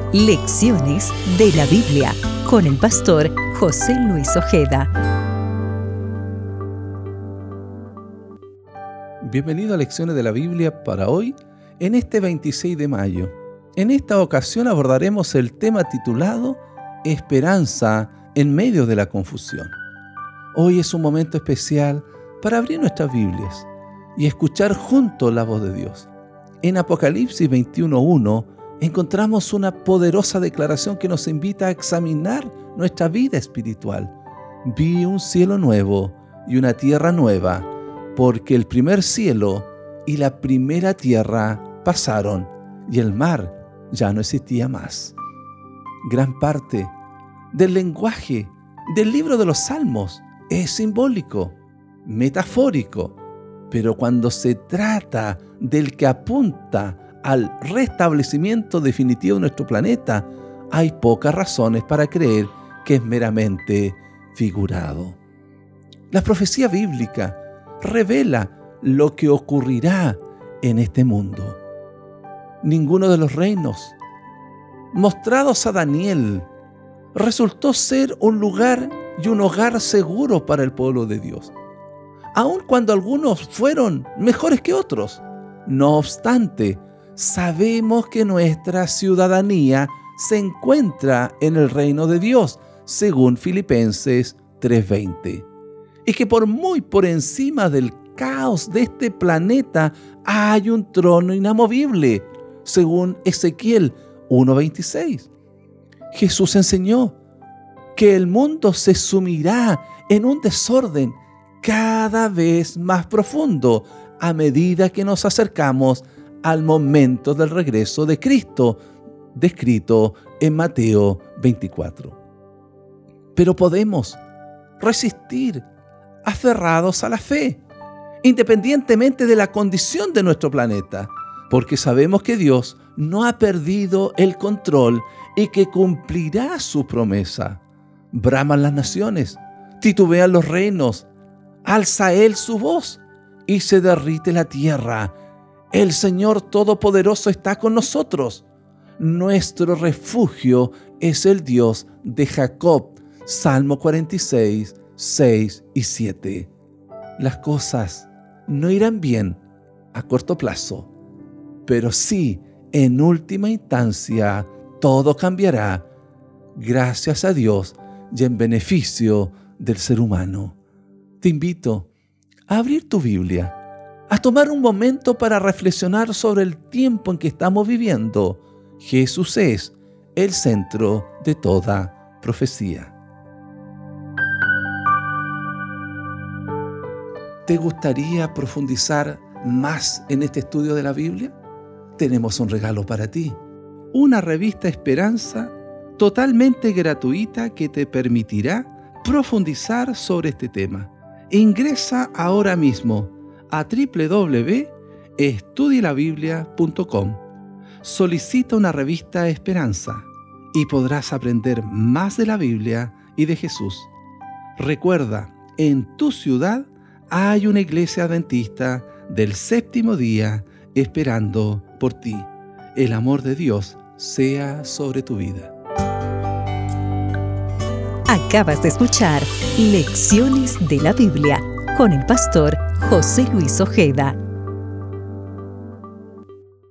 Lecciones de la Biblia con el pastor José Luis Ojeda. Bienvenido a Lecciones de la Biblia para hoy, en este 26 de mayo. En esta ocasión abordaremos el tema titulado Esperanza en medio de la confusión. Hoy es un momento especial para abrir nuestras Biblias y escuchar juntos la voz de Dios. En Apocalipsis 21:1 encontramos una poderosa declaración que nos invita a examinar nuestra vida espiritual. Vi un cielo nuevo y una tierra nueva, porque el primer cielo y la primera tierra pasaron y el mar ya no existía más. Gran parte del lenguaje del libro de los Salmos es simbólico, metafórico, pero cuando se trata del que apunta al restablecimiento definitivo de nuestro planeta, hay pocas razones para creer que es meramente figurado. La profecía bíblica revela lo que ocurrirá en este mundo. Ninguno de los reinos mostrados a Daniel resultó ser un lugar y un hogar seguro para el pueblo de Dios, aun cuando algunos fueron mejores que otros. No obstante, sabemos que nuestra ciudadanía se encuentra en el reino de Dios, según Filipenses 3:20, y que muy por encima del caos de este planeta hay un trono inamovible, según Ezequiel 1:26. Jesús enseñó que el mundo se sumirá en un desorden cada vez más profundo a medida que nos acercamos al momento del regreso de Cristo, descrito en Mateo 24. Pero podemos resistir aferrados a la fe, independientemente de la condición de nuestro planeta, porque sabemos que Dios no ha perdido el control y que cumplirá su promesa. Braman las naciones, titubean los reinos, alza Él su voz y se derrite la tierra. El Señor Todopoderoso está con nosotros. Nuestro refugio es el Dios de Jacob. Salmo 46, 6 y 7. Las cosas no irán bien a corto plazo, pero sí, en última instancia, todo cambiará, gracias a Dios y en beneficio del ser humano. Te invito a abrir tu Biblia, a tomar un momento para reflexionar sobre el tiempo en que estamos viviendo. Jesús es el centro de toda profecía. ¿Te gustaría profundizar más en este estudio de la Biblia? Tenemos un regalo para ti. Una revista Esperanza totalmente gratuita que te permitirá profundizar sobre este tema. Ingresa ahora mismo a www.estudielabiblia.com. Solicita una revista Esperanza y podrás aprender más de la Biblia y de Jesús. Recuerda, en tu ciudad hay una iglesia adventista del séptimo día esperando por ti. El amor de Dios sea sobre tu vida. Acabas de escuchar Lecciones de la Biblia con el pastor José Luis Ojeda.